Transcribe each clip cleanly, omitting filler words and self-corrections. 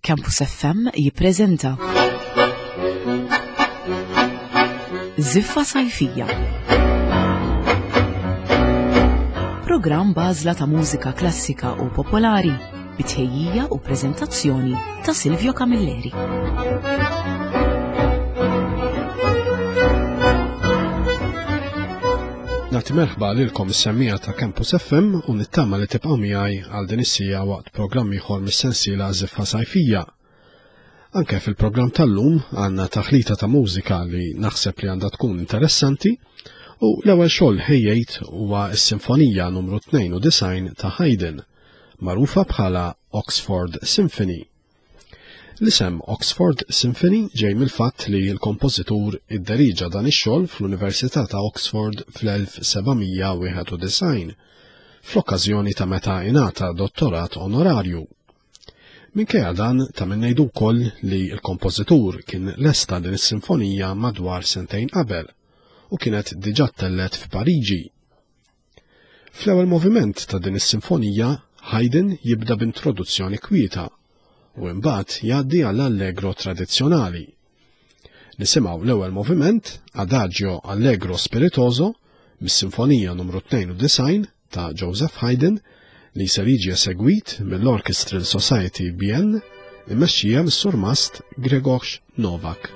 Campus FM jippreżenta Ziffa Sajfija. Programm bażla ta' mużika klassika u popolari bitħejjija u preżentazzjoni ta' Silvio Camilleri. Nagħti merħba lilkom is-semmija ta' Campus FM u nittama li tibqgħu miegħi għal din is-sija waqt programm ieħor mis-sensiela Ziffa Sajfija. Anke fil-programm tal-lum għandna taħlita ta' mużika li naħseb li għandha tkun interessanti u l-ewwel xogħol ħejjejt huwa s-Sinfonija numru 92 ta' Haydn, magħrufa bħala Oxford Symphony. L-isem Oxford Symphony ġej mill-fatt li l-kompożitur idderiġa dan ix-xogħol fl-Università ta' Oxford fl-1791 fl-okkażjoni ta' meta ingħata dottorat onorarju. Minkejja dan ta' min ngħidu wkoll li l-kompożitur kien lesta din is-sinfonija madwar sentejn qabel u kienet diġà tellet f'Pariġi. Fl-ewwel moviment ta' din is-sinfonija Haydn jibda b'introduzzjoni kwieta u imbagħad jgħaddi għall-allegro tradizzjonali. Nisimgħu l-ewwel moviment Adagio Allegro Spiritoso mis-Sinfonija numru 92 ta' Joseph Haydn li ser jiġi esegwit mill-Orchestral Society Bienne immexxija mis-Sur Mast Grzegorz Nowak.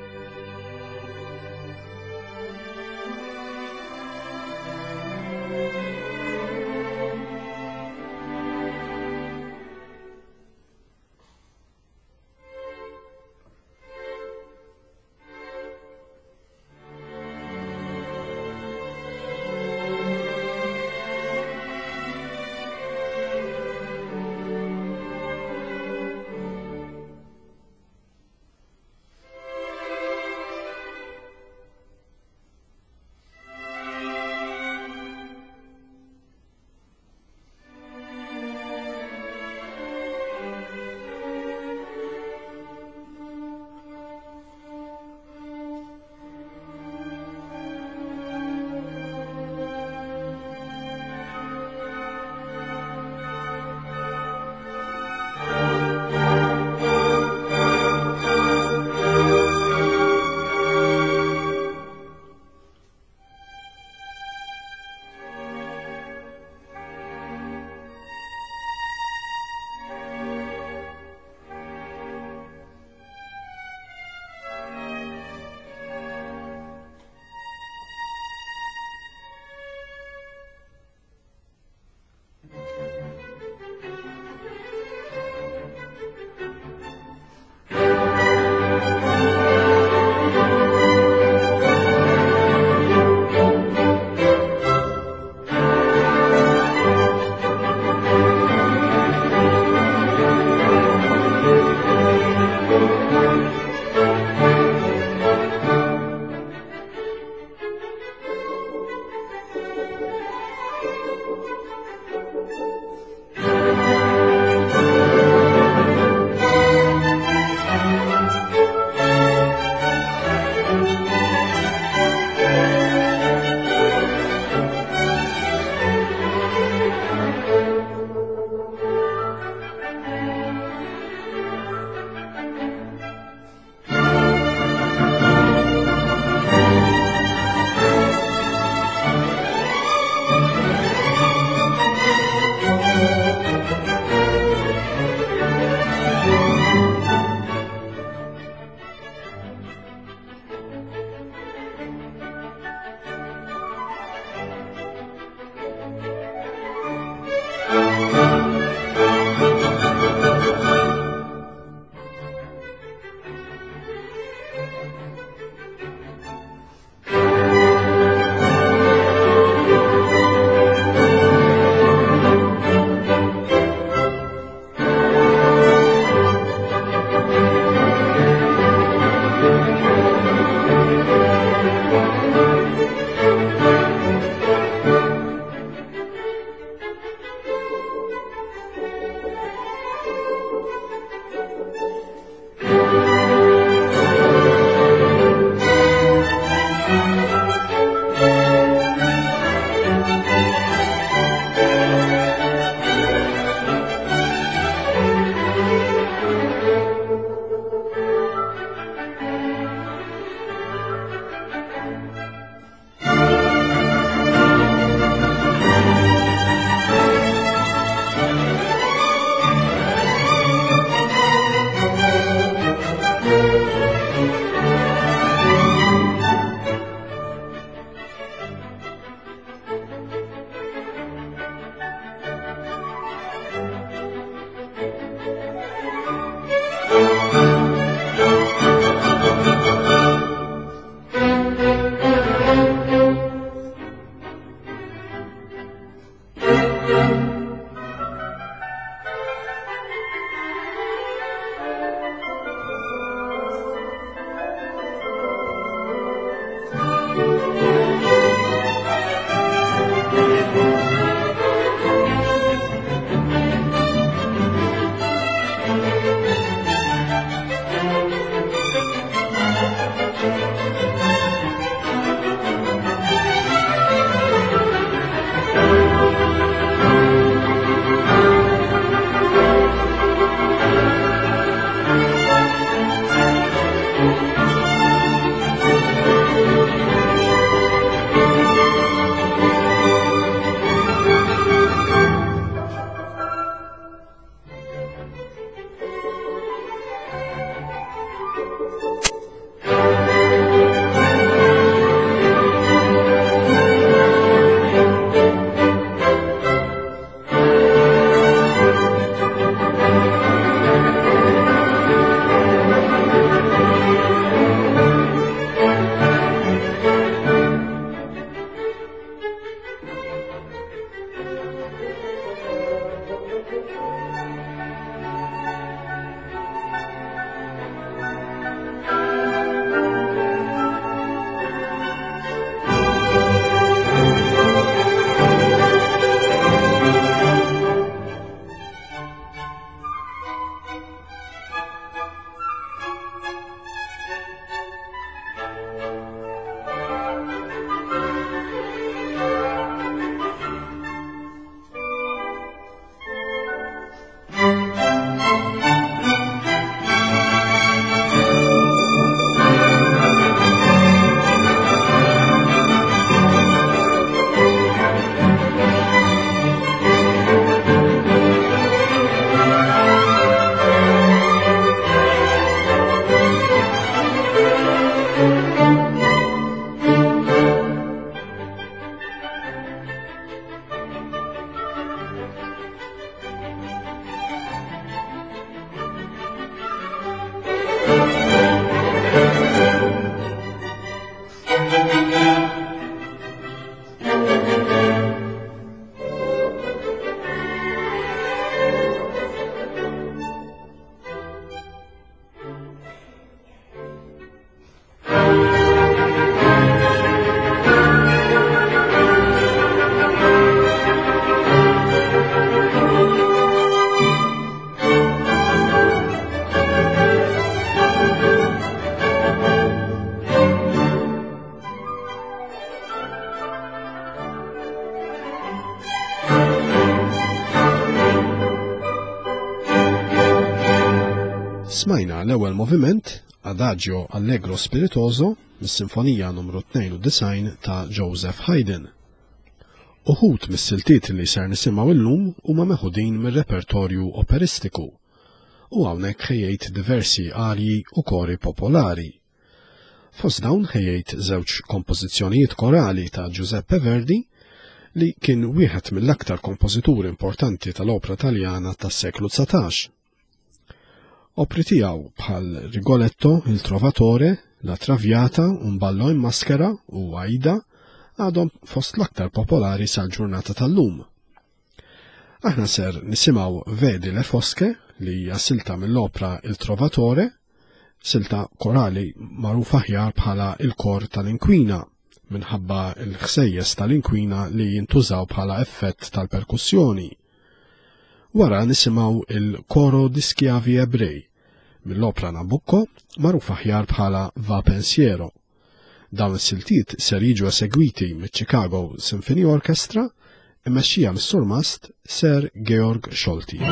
Smajna l-ewwel moviment Adagio Allegro Spiritoso mis-Sinfonija numru 92 ta' Joseph Haydn. Uħud mis-siltiet li ser nisimgħu illum huma meħudin mir-repertorju operistiku u hawnhekk ħejjejt diversi arji u kori popolari. Fost dawn ħejjejt żewġ kompożizzjonijiet korali ta' Giuseppe Verdi li kien wieħed mill-aktar kompożituri importanti tal-opera Taljana tas-seklu 19. Opri tiegħu bħal Rigoletto, Il Trovatore, La Traviata, Un ballo in maschera u Aida għadhom fost l-aktar popolari sal-ġurnata tal-lum. Aħna ser nisimgħu Vedi le Fosche li hija silta mill-opra Il Trovatore, silta korali magħruf aħjar bħala il-kor tal-inkwina minħabba l-ħsejjes tal-inkwina li jintużaw bħala effett tal-perkussjoni. Wara nisimgħu il-Coro di Schiavi Ebrej mill-opra Nabucco magħruf aħjar bħala Va Pensiero. Dawn is-siltiet ser jiġu esegwiti mill-Chicago Symphony Orchestra immexxija mis-surmast Sir Georg Scholti.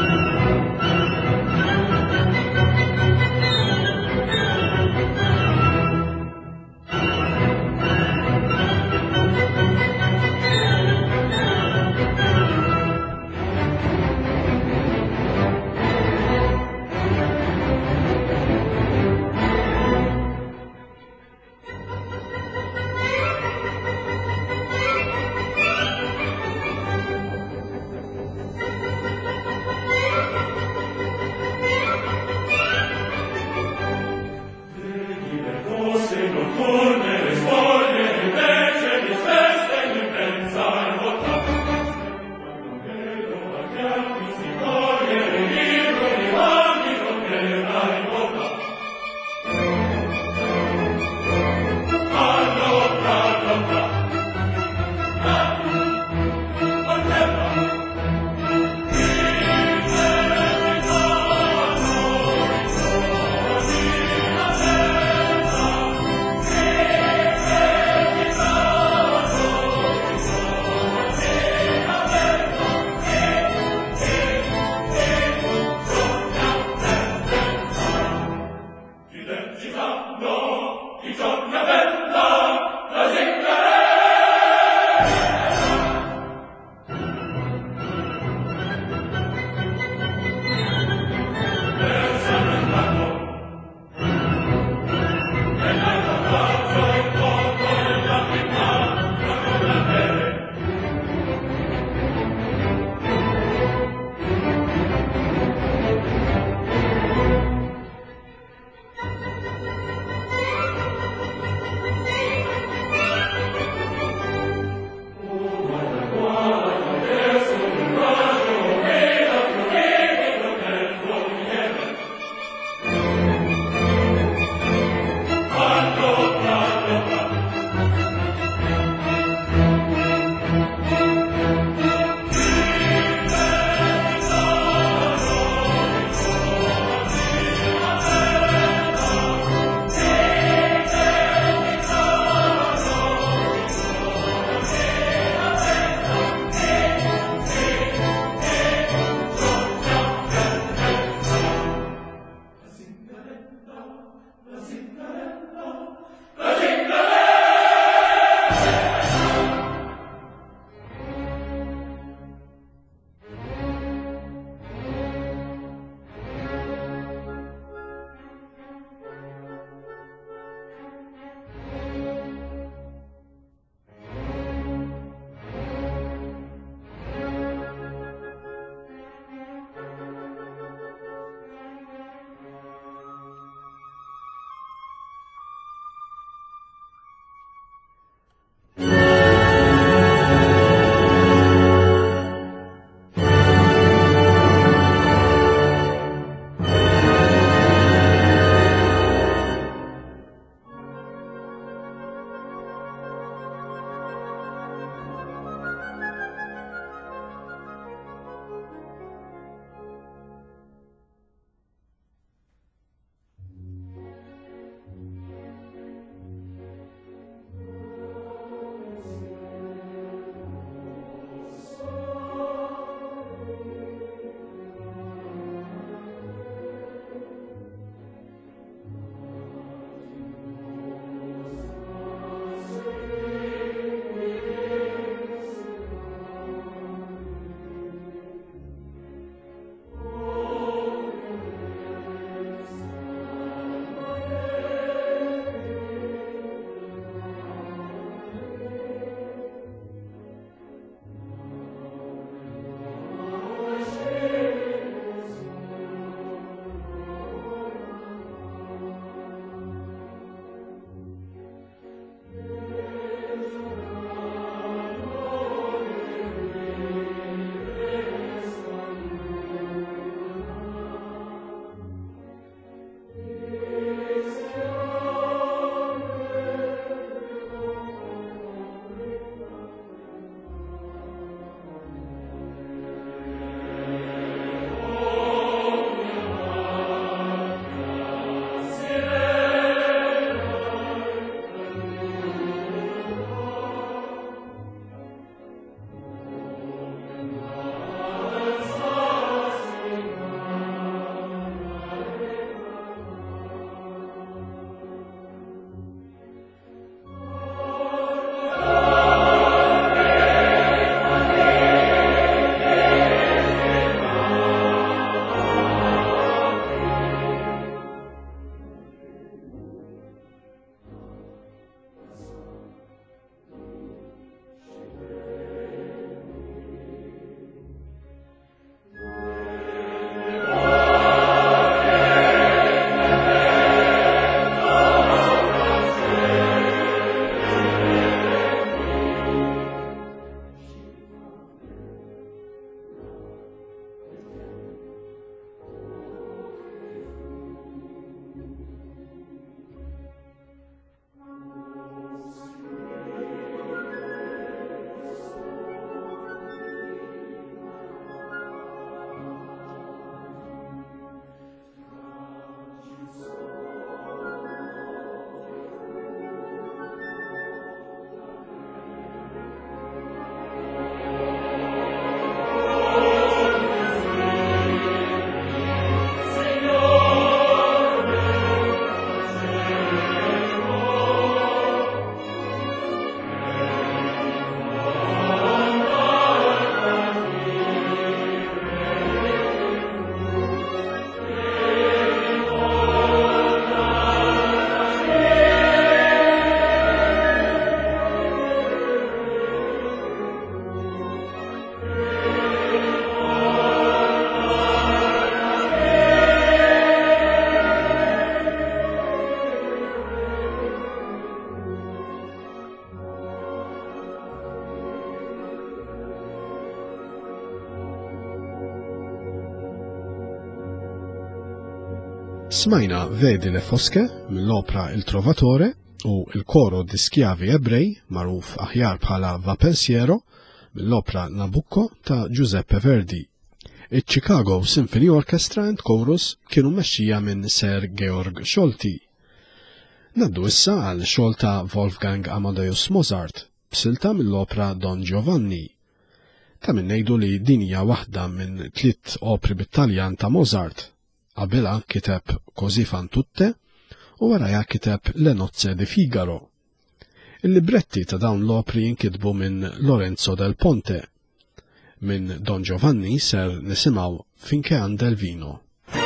Smajna Vedi le Fosche mill-opra Il Trovatore u il-Koro di Skjavi Ebrej, magħruf aħjar bħala Va Pensiero, mill-opra Nabucco ta' Giuseppe Verdi. Il-Chicago Symphony Orchestra and Chorus kienu mexxija minn Sir Georg Scholti. Naddu issa għal xogħol ta' Wolfgang Amadeus Mozart, b'silta mill-opra Don Giovanni. Ta' min ngħidu li din hija waħda minn 3 opri bit-Taljan ta' Mozart. Qabilha kiteb Così fan tutte u warajha kiteb Le nozze di Figaro. Il-libretti ta' dawn l-opri jinkitbu minn Lorenzo del Ponte. Minn Don Giovanni ser nisimgħu Finché anda il vino.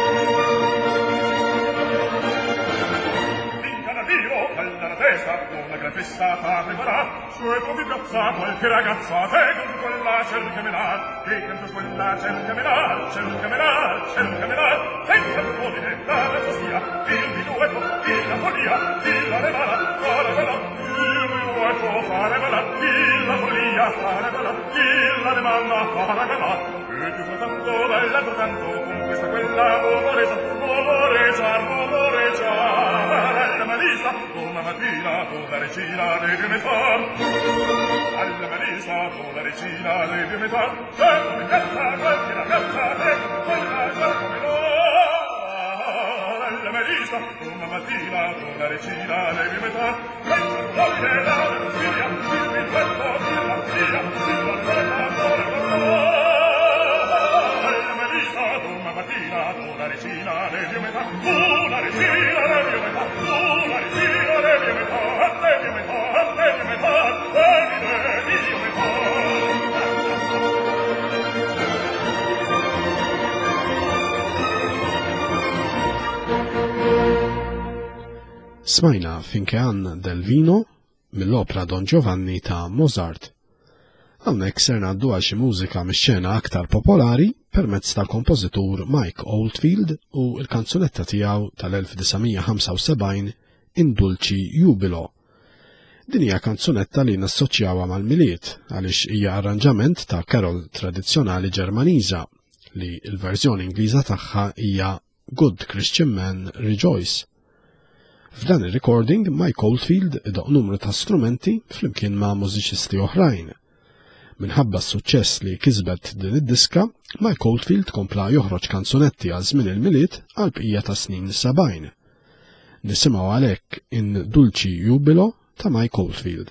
Festa arriverà, su e come piazza qualche ragazza, e con quella cercamela, e con quella cercamela, senza proponere la sia, il minuetto, la follia, la levara, farebela, il minuetto, farebela, la follia, farebela, la levara, farebela, e tu tanto bella, tanto, con questa quella momoreggia, alla malisa, una mattina, la regina deve metà, alla malisa, la regina deve metà, sempre piazza, qualche ragazza, quella cercamela, alla malisa, una mattina, la regina deve metà, senza proponere la sia, il minuetto, la figlia, la bella, alla malisa, una mattina, la regina deve metà, una regina deve metà, una regina deve metà, deve metà, deve metà, deve metà. Smajna Finché anda del vino mill-opra Don Giovanni ta' Mozart. Hawnhekk ser ngħaddu għal xi mużika mix-xena aktar popolari permezz tal-kompożitur Mike Oldfield u l-kanzunetta tiegħu tal-1975 In Dulci Jubilo. Din hija kanzunetta li nassoċjawha mal-miliet għaliex hija arranġament ta' carol tradizzjonali Ġermaniża li l-verżjoni Ingliża tagħha hija Good Christian Man Rejoice. F'dan ir-recording Mike Oldfield idoq numru ta' strumenti flimkien ma' mużiċisti oħrajn. Minħabba s-suċċess li kisbet din id-diska, Mike Oldfield kompla joħroġ kanzunetti għal żmien il-miliet għal bqija ta' snin 70. Nisimgħu għalhekk In Dulci Jubilo ta' Mike Oldfield.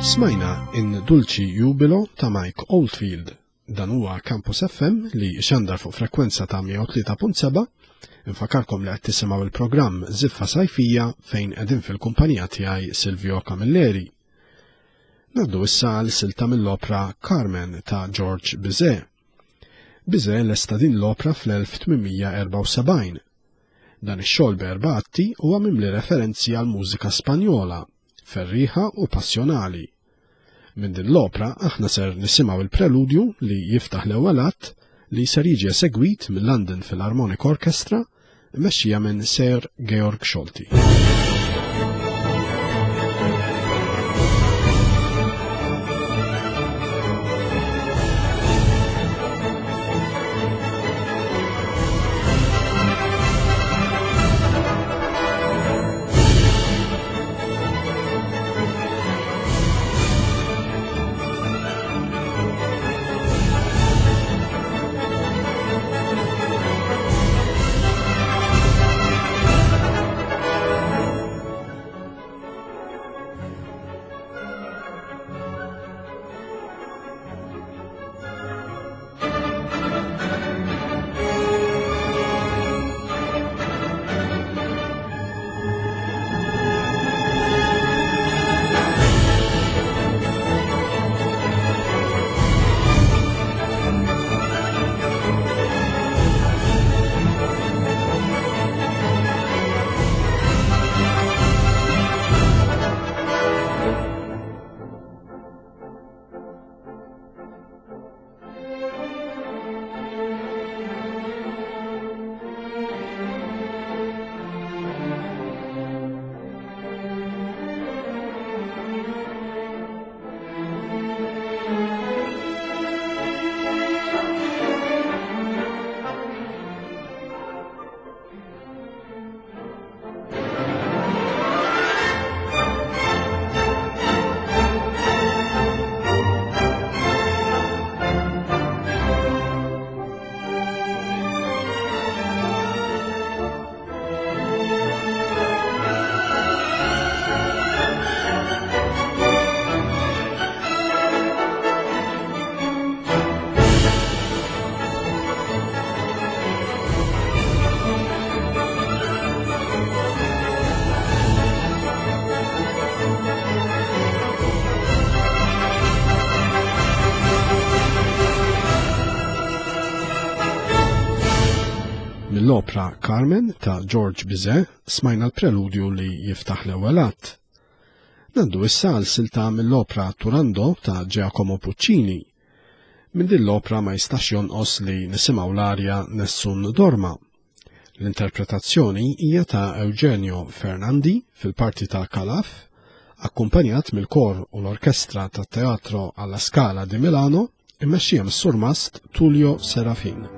Smajna in Dulci Jubilo ta' Mike Oldfield. Dan huwa Campus FM li xandar fuq frekwenza ta' 103.7. Infakarkom li qed tisimgħu il-programm Ziffa Sajfija fejn qegħdin fil-kumpanija tiegħi Silvio Camilleri. Naddu issa l-silta mill-opra Carmen ta' George Bizet. Bizet lesta din l-opra fl-1874. Dan ix-xogħol b'4 atti huwa mimli referenzi għal mużika Spanjola, ferriħa u passjonali. Min din l-opra aħna ser nisimgħu il-preludju li jiftaħ l-ewwel att li ser jiġi segwit mill-London Philharmonic Orchestra mmexxija minn Sir Georg Scholti. Mill-opra Carmen ta' George Bizet smajna l-preludju li jiftaħ l-ewwel att. Naddu issa l-silta mill-opra Turando ta' Giacomo Puccini. Min din l-opra ma jistax jonqos li nisimgħu l-arja Nessun Dorma. L-interpretazzjoni hija ta' Eugenio Fernandi fil-parti ta' Calaf, akkumpanjat mill-kor u l-orkestra ta' Teatro alla Scala di Milano immexxija mis-surmast Tullio Serafin.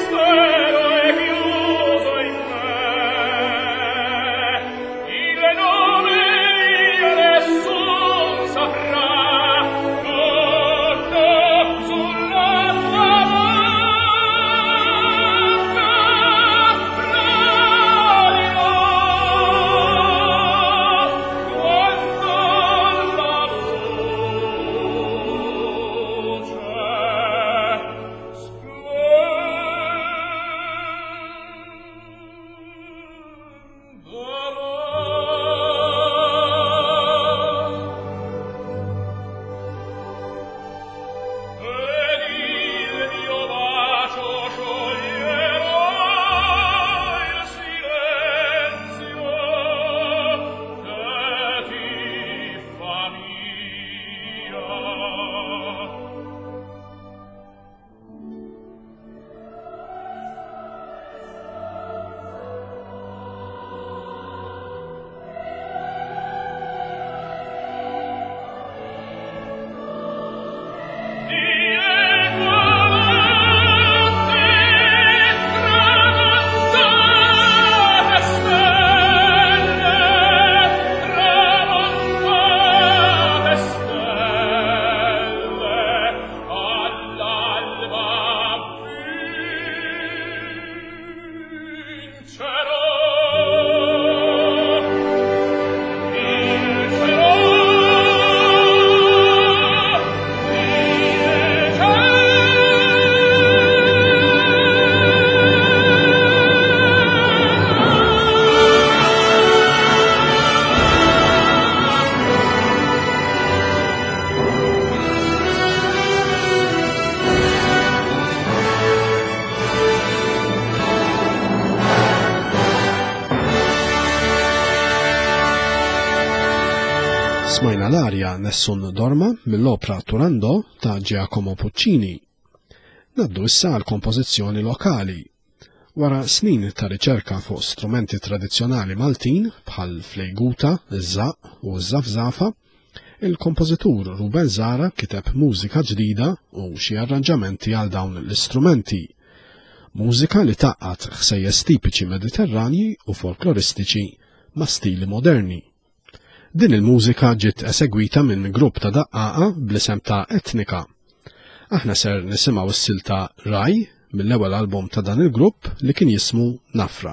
No Smajna l-arja Nessun Dorma mill-opra Turandot ta' Giacomo Puccini. Naddu issa għal kompożizzjoni lokali. Wara snin ta' riċerka fuq strumenti tradizzjonali Maltin bħal flejguta, iż-żaq u ż-żafżafa, il-kompożitur Ruben Zara kiteb mużika ġdida u xi arranġamenti għal dawn l-istrumenti. Mużika li taqqat ħsejjes tipiċi mediterranji u folkloristiċi ma' stili moderni. Din il-mużika ġiet esegwita minn grupp ta' daqqaqa bl-isem ta' Etnika. Aħna ser nisimgħu s-silta Raj mill-ewwel album ta' dan il-grupp li kien jismu Nafra.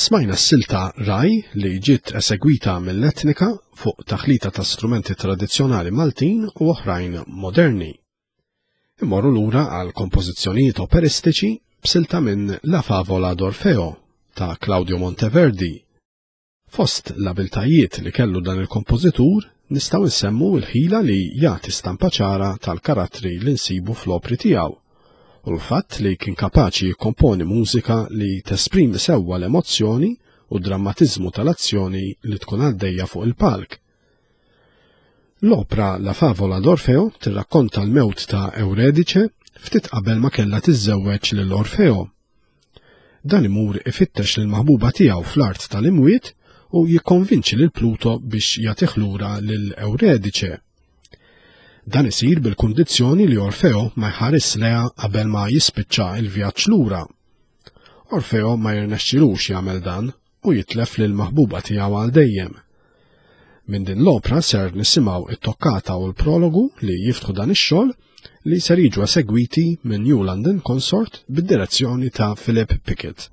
Smajna s-silta Raj li ġiet esegwita mill-etnika fuq taħlita ta' strumenti tradizzjonali Maltin u oħrajn moderni. Immorru lura għal kompożizzjonijiet operistiċi b'silta minn La Favola d'Orfeo ta' Claudio Monteverdi. Fost l-abiltajiet li kellu dan il-kompożitur nistgħu nsemmu l-ħila li jagħti stampa ċara tal-karattri li nsibu fl-opri tiegħu u l-fatt li kien kapaċi jikkomponi mużika li tesprimi sewwa l-emozzjoni u d-drammatiżmu tal-azzjoni li tkun għaddejja fuq il-palk. L-opra La Favola d'Orfeo tirrakkonta l-mewt ta' Euridice ftit qabel ma kellha tiżżewweġ lil Orfeo. Dan imur ifittex lil maħbuba tiegħu fl-art tal-imwiet u jikkonvinċi lil Pluto biex jagħtih lura lil Euridice. Dan isir bil-kundizzjoni li Orfeo ma jħares leha qabel ma jispiċċa il-vjaġġ lura. Orfeo ma jirnexxilux jagħmel dan u jitlef lil maħbuba tiegħu għal dejjem. Minn din l-opra ser nisimgħu it-tokkata u l-prologu li jiftħu dan ix-xogħol li ser jiġu esegwiti minn New London Consort bid-direzzjoni ta' Philip Pickett.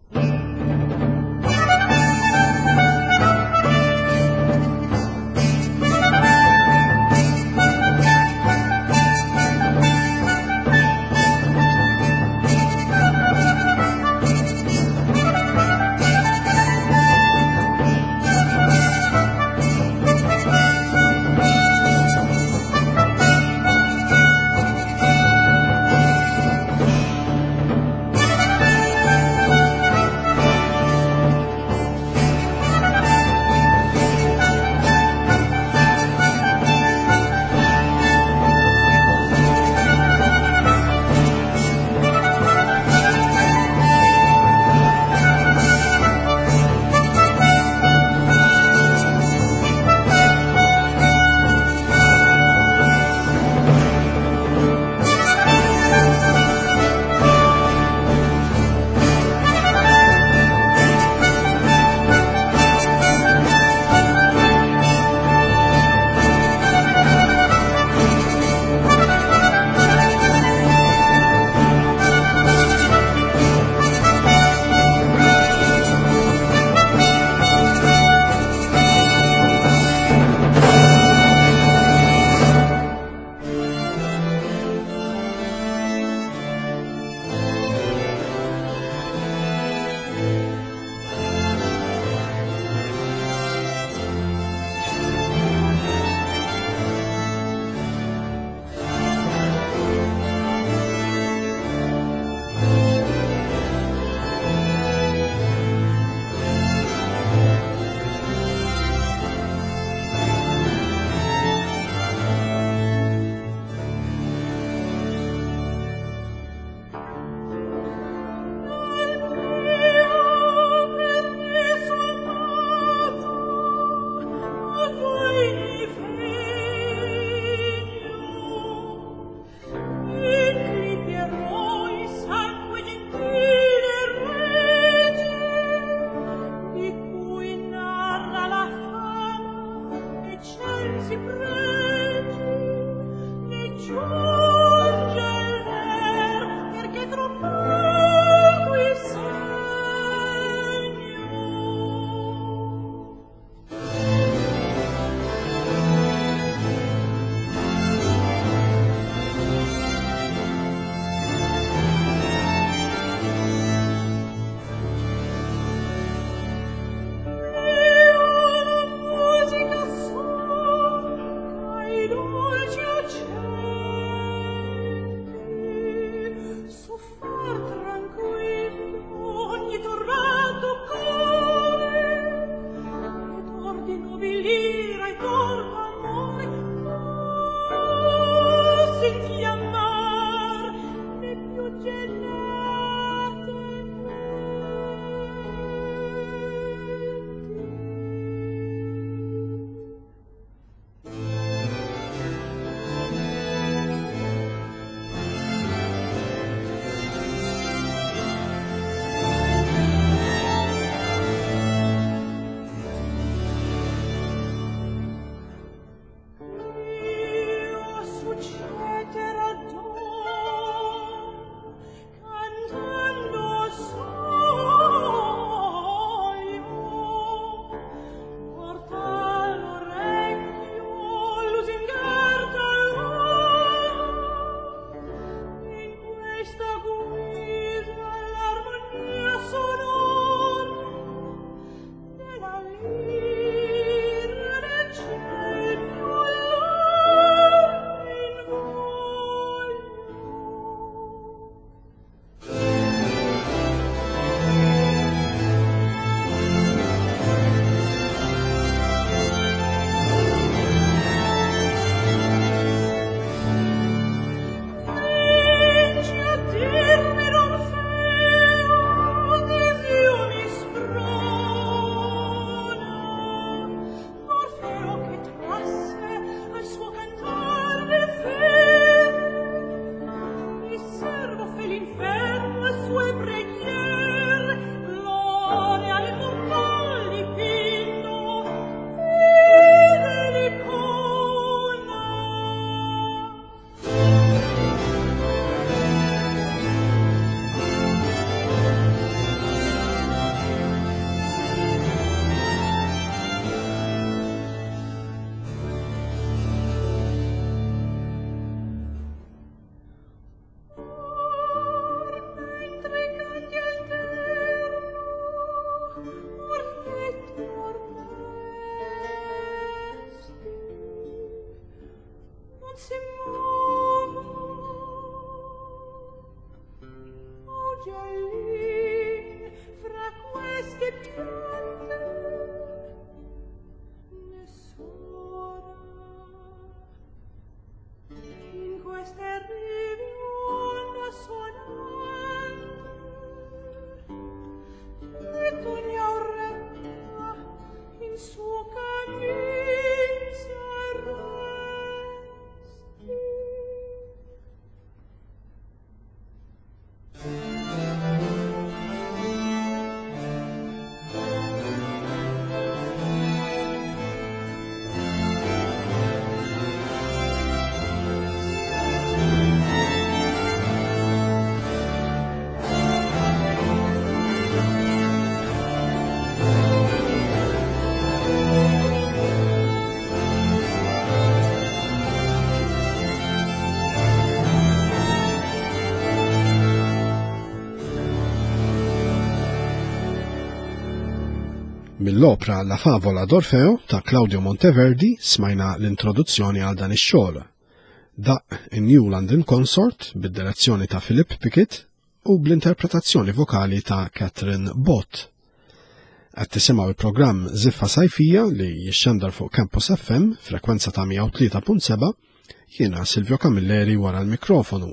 Mill-opra La favola d'Orfeo ta' Claudio Monteverdi smajna l-introduzzjoni għal dan ix-xogħol. Da' in-New London Consort bid-direzzjoni ta' Philip Pickett u bl-interpretazzjoni vokali ta' Catherine Bott. Qed tisimgħu il-programm Ziffa Sajfija li jixxandar fuq Campus FM frekwenza ta' 103.7 jiena Silvio Camilleri wara l-mikrofonu.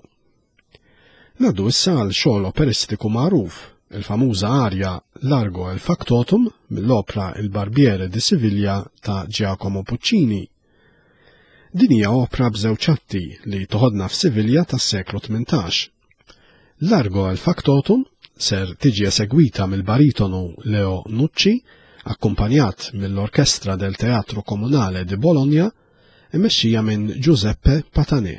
Nadu issa għal xogħol operistiku magħruf, il-famuża arja Largo il Factotum mill-opra Il Barbiere di Siviglia ta' Giacomo Puccini. Din hija opra b'żewġ atti li toħodna f'Sivilja tas-seklu 18. Largo il Factotum ser tiġi esegwita mill-baritonu Leo Nucci, akkumpanjat mill-Orkestra del Teatro Comunale di Bologna, imexxija minn Giuseppe Patané.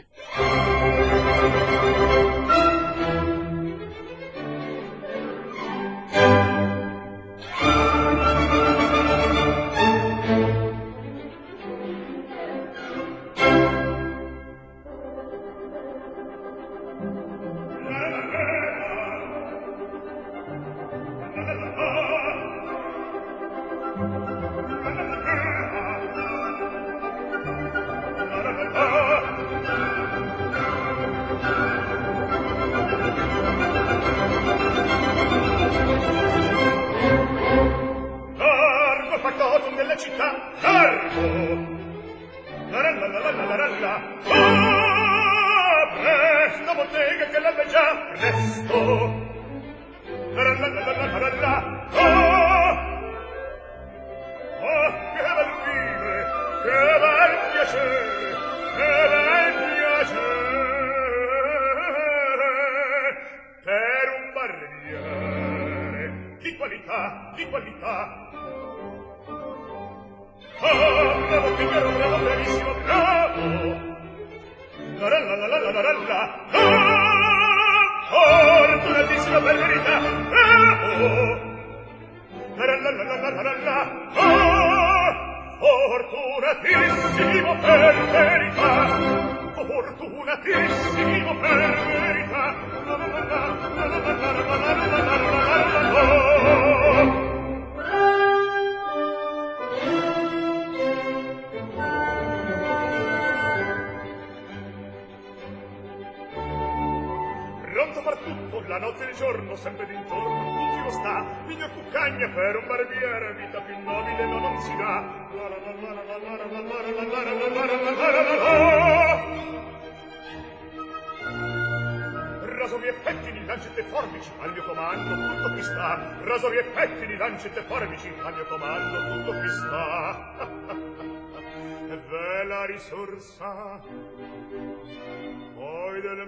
Poi del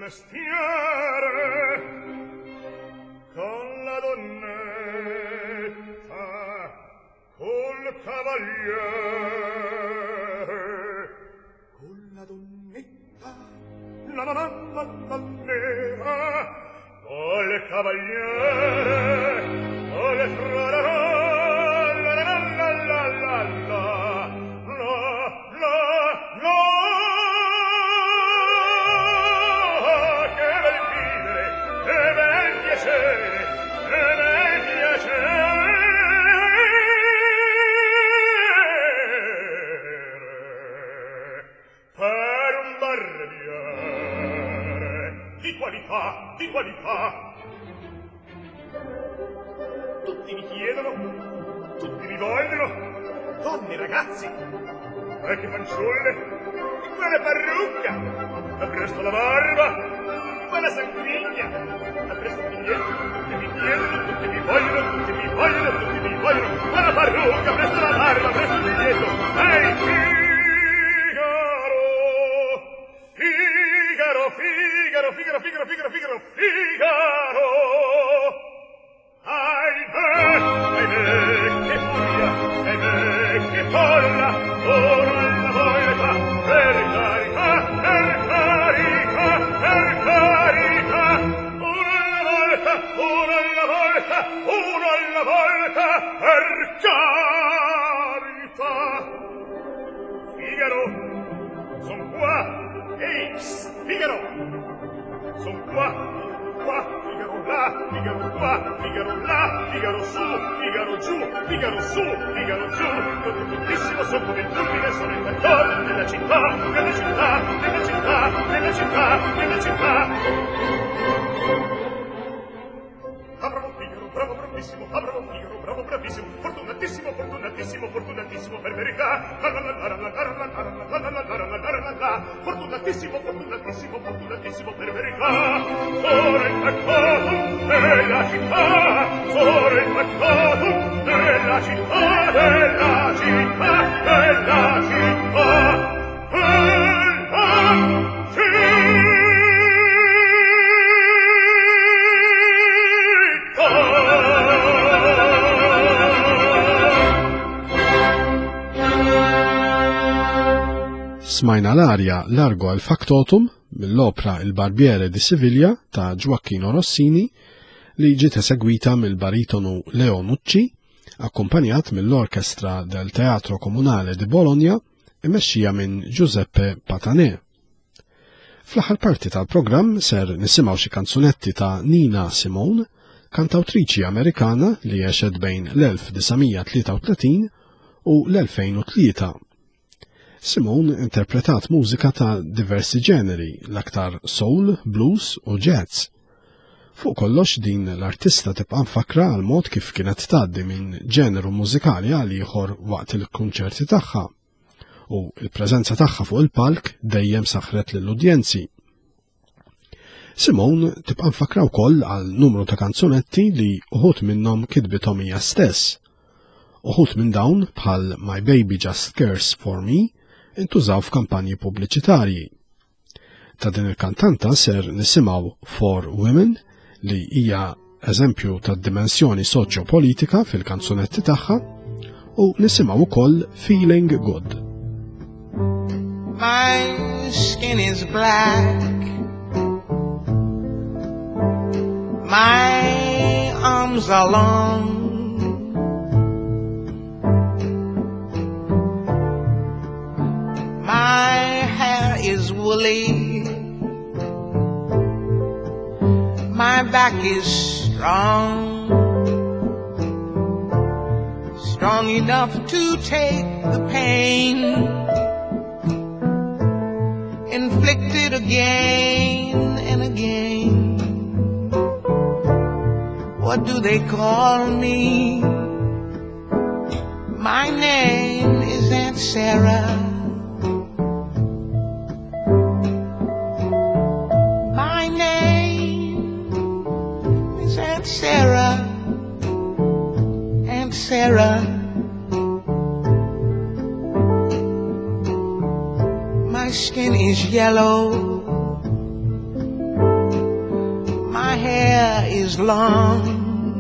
mestiere con la donnetta col cavaliere con la donnetta la nera col cavaliere col frararo di qualità. Tutti mi chiedono, tutti mi vogliono, donne, ragazzi, vecchie fanciulle, quella parrucca, appresso la barba, quella sanguigna, appresso il biglietto, tutti mi chiedono, tutti mi vogliono, tutti mi vogliono, tutti mi vogliono, quella parrucca, appresso la barba, appresso il biglietto. Ehi, Figaro! Ahimè, che furia, ahimè, che folla, ora la volta, per carica, ora la volta, per carità. Figaro, son qua, ehi, Figaro! Son qua, Figaro là, Figaro qua, Figaro là, Figaro su, Figaro giù, Figaro su, Figaro giù, tuttissimo sotto del turbine sono il cantor della città, della città, della città, della città, della città. Ah, bravo Figaro, bravo bravissimo, ah, bravo Figaro, bravo bravissimo, fortunatissimo, fortunatissimo, fortunatissimo per verità. Fortunatissimo, fortunatissimo, fortunatissimo per verità. Ora il peccato della città, ora il peccato della città, della città, della città, Smajna l-arja Largo al Factotum mill-opra Il Barbiere di Siviglia ta' Gioacchino Rossini li ġiet eseguita mill-baritonu Leo Nucci, akkumpanjat mill-Orkestra del Teatro Comunale di Bologna imexxija minn Giuseppe Patané. Fl-aħħar parti tal-programm ser nisimgħu xi kanzunetti ta' Nina Simone, kantawtriċi Amerikana li għexet bejn l-1933 u l-2003. Simone interpretat mużika ta' diversi ġeneri, l-aktar soul, blues u jazz. Fuq kollox din l-artista tibqa' mfakra għal mod kif kienet tgħaddi minn ġeneru mużikali għal ieħor waqt il-kunċerti tagħha. U l-preżenza tagħha fuq il-palk dejjem saħret lill-udjenzi. Simone tibqa' mfakra wkoll għal numru ta' kanzunetti li uħud minnhom kitbithom hija stess. Uħud minn dawn bħal My Baby Just Cares for Me intużaw f'kampanji pubbliċitarji. Ta' din il-kantanta ser nisimgħu For Women li hija eżempju ta' dimensjoni soċjo-politika fil-kanzunetti tagħha u nisimgħu wkoll Feeling Good. My skin is black. My arms are long. My hair is woolly. My back is strong. Strong enough to take the pain inflicted again and again. What do they call me? My name is Aunt Sarah. My name is Aunt Sarah. Aunt Sarah. My skin is yellow. My hair is long.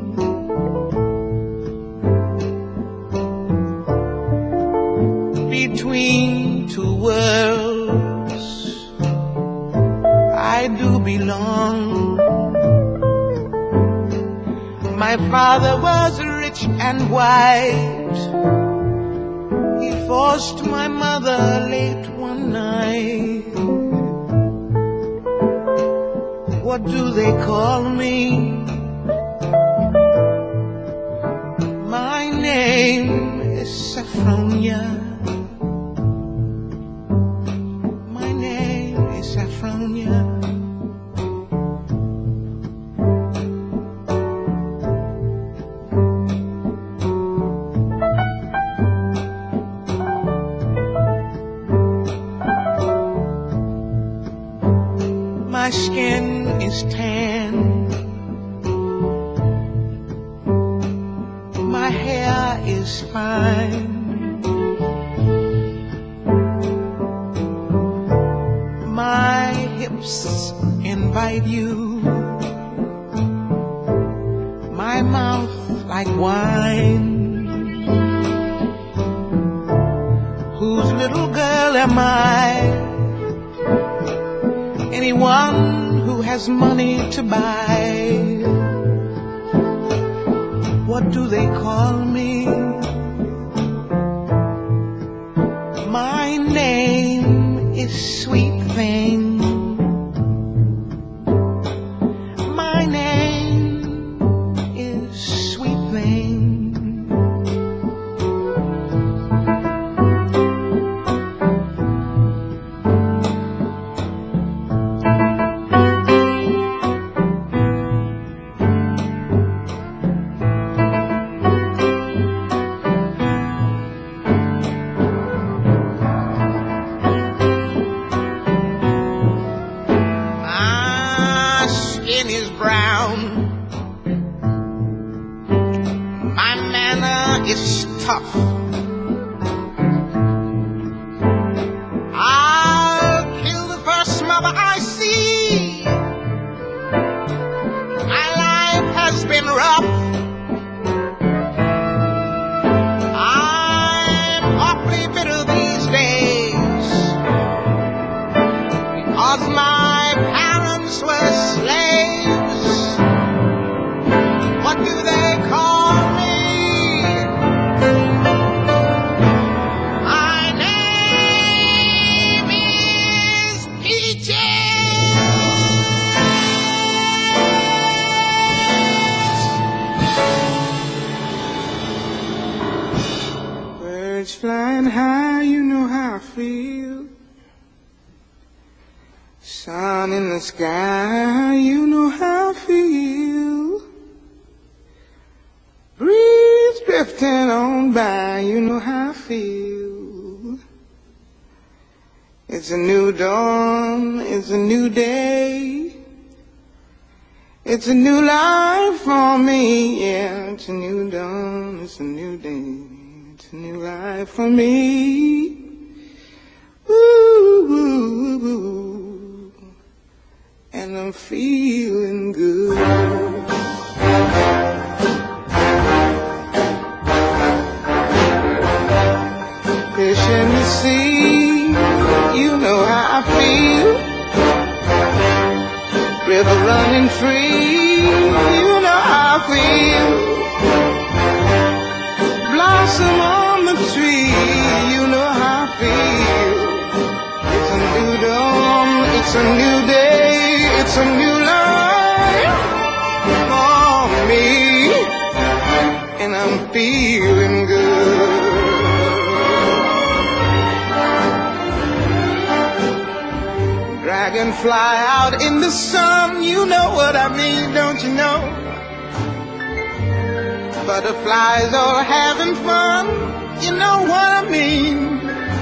Between two worlds I do belong. My father was rich and white. He forced my mother late one night. What do they call me? My name is Saffronia. My name is Saffronia. My skin is tan. My hair is fine. My hips invite you. My mouth like wine. Whose little girl am I? Anyone who has money to buy. What do they call me? My name is Sweet Thing. My name is Sweet Thing. It's tough. I'll kill the first mother I see. My life has been rough. I'm awfully bitter these days because my parents were slaves. What do they call me? Flying high, you know how I feel. Sun in the sky, you know how I feel. Breeze drifting on by, you know how I feel. It's a new dawn, it's a new day. It's a new life for me, yeah. It's a new dawn, it's a new day. It's a new life for me. Ooh, ooh, ooh. And I'm feeling good. Fish in the sea, you know how I feel. River running free, you know how I feel. Blossom on the tree, you know how I feel. It's a new dawn, it's a new day, it's a new life for me, and I'm feeling good. Dragonfly out in the sun, you know what I mean, don't you know? Butterflies all having fun, you know what I mean.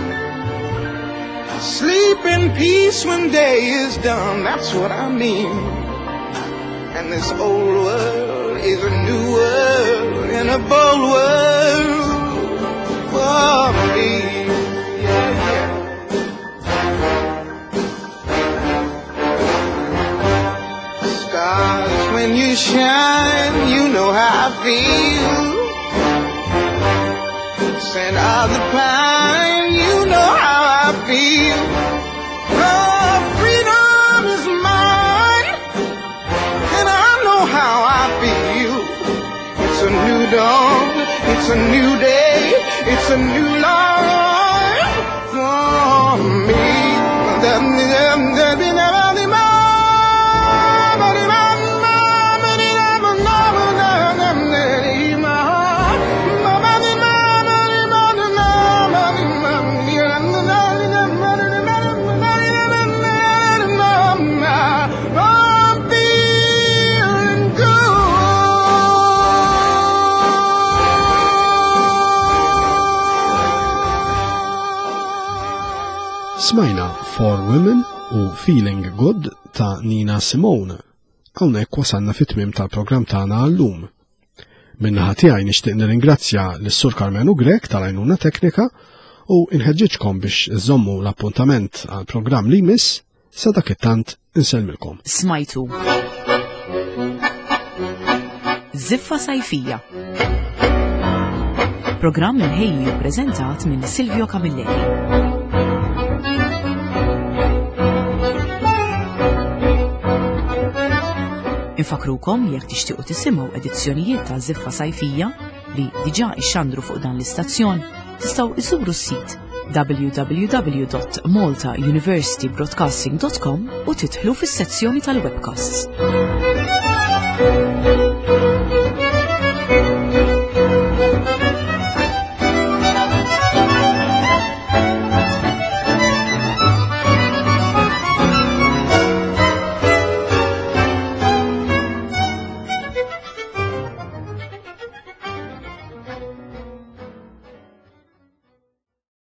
Sleep in peace when day is done, that's what I mean. And this old world is a new world, and a bold world for me. Yeah, yeah. Stars, when you shine, you know how I feel. Scent of the pine, you know how I feel. Oh, freedom is mine, and I know how I feel. It's a new dawn, it's a new day, it's a new life for me. Smajna For Women u Feeling Good ta' Nina Simone. Hawnhekk wasalna fit-tmiem tal-programm tagħna għallum. Min-naħa tiegħi nixtieq nirringrazzja lis-Sur Karmenu Grek tal-għajnuna teknika u inħeġġitkom biex iżommu l-appuntament għal programm li jmiss sa dak it-tant insellmilkom. Smajtu Ziffa Sajfija, programm inħejji u preżentat minn Silvio Camilleri. Infakrukom jekk tixtiequ tisimgħu edizzjonijiet ta' Ziffa Sajfija li diġà ixxandru fuq dan l-istazzjon, tistgħu iżuru s-sit www.maltauniversitybroadcasting.com u tidħlu fis-sezzjoni tal-webcasts.